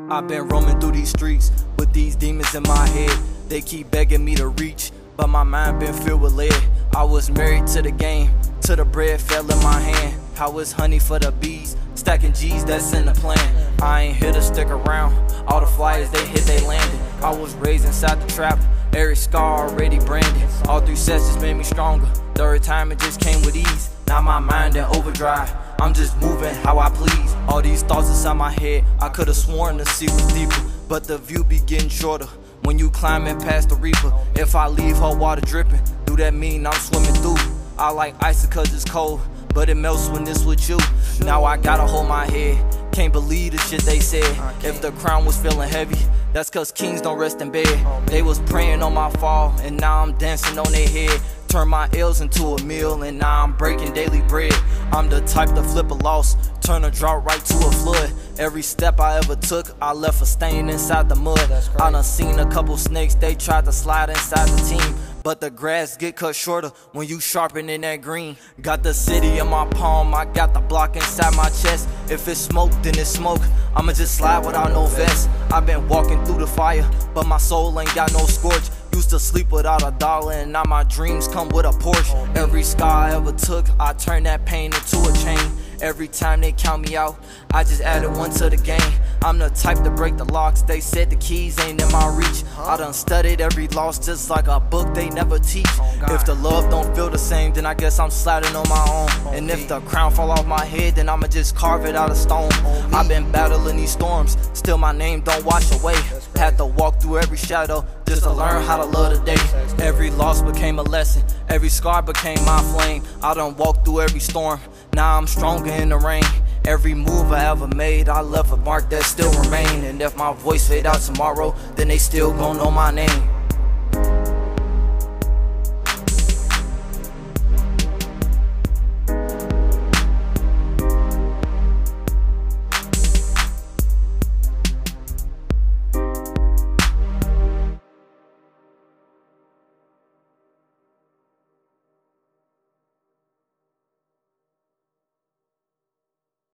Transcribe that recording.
I've been roaming through these streets with these demons in my head. They keep begging me to reach, but my mind been filled with lead. I was married to the game, till the bread fell in my hand. I was honey for the bees, stacking G's, that's in the plan. I ain't here to stick around, all the flyers they hit, they landed. I was raised inside the trap, every scar already branded. All 3 sessions made me stronger, third time it just came with ease. Now my mind in overdrive, I'm just moving how I please. All these thoughts inside my head, I could've sworn the sea was deeper, but the view be getting shorter when you climbing past the reaper. If I leave her water dripping, do that mean I'm swimming through? I like ice cause it's cold, but it melts when it's with you. Now I gotta hold my head, can't believe the shit they said. If the crown was feeling heavy, that's cause kings don't rest in bed. They was praying on my fall, and now I'm dancing on their head. Turn my L's into a meal, and now I'm breaking daily bread. I'm the type to flip a loss, turn a drought right to a flood. Every step I ever took, I left a stain inside the mud. I done seen a couple snakes, they tried to slide inside the team, but the grass get cut shorter when you sharpening that green. Got the city in my palm, I got the block inside my chest. If it's smoke, then it's smoke, I'ma just slide without no vest. I've been walking through the fire, but my soul ain't got no scorch. Used to sleep without a dollar, and now my dreams come with a Porsche. Every scar I ever took, I turned that pain into a chain. Every time they count me out, I just added one to the game. I'm the type to break the locks, they said the keys ain't in my reach. I done studied every loss just like a book they never teach. If the love don't feel the same, then I guess I'm sliding on my own. And if the crown fall off my head, then I'ma just carve it out of stone. I've been battling these storms, still my name don't wash away. Had to walk through every shadow just to learn how to love the day. Every loss became a lesson, every scar became my flame. I done walked through every storm, now I'm stronger in the rain. Every move I ever made, I left a mark that still remain. And if my voice fade out tomorrow, then they still gon' know my name.